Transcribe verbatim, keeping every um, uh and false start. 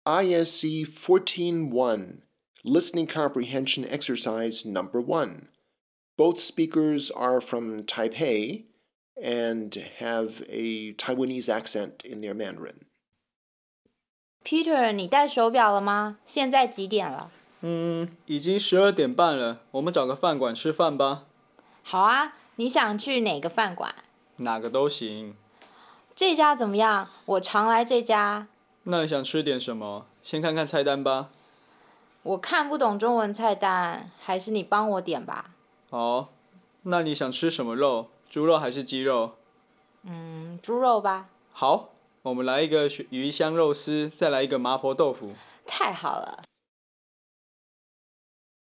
I S C fourteen one, Listening Comprehension Exercise Number one. Both speakers are from Taipei and have a Taiwanese accent in their Mandarin. Peter， 你带手表了吗？现在几点了？ 嗯，已经十二点半了，我们找个饭馆吃饭吧。 好啊，你想去哪个饭馆？ 哪个都行。 这家怎么样？我常来这家。 那你想吃点什么？先看看菜单吧。 我看不懂中文菜单，还是你帮我点吧。 好，那你想吃什么肉？猪肉还是鸡肉？ 嗯，猪肉吧。 好，我们来一个鱼香肉丝，再来一个麻婆豆腐。 太好了。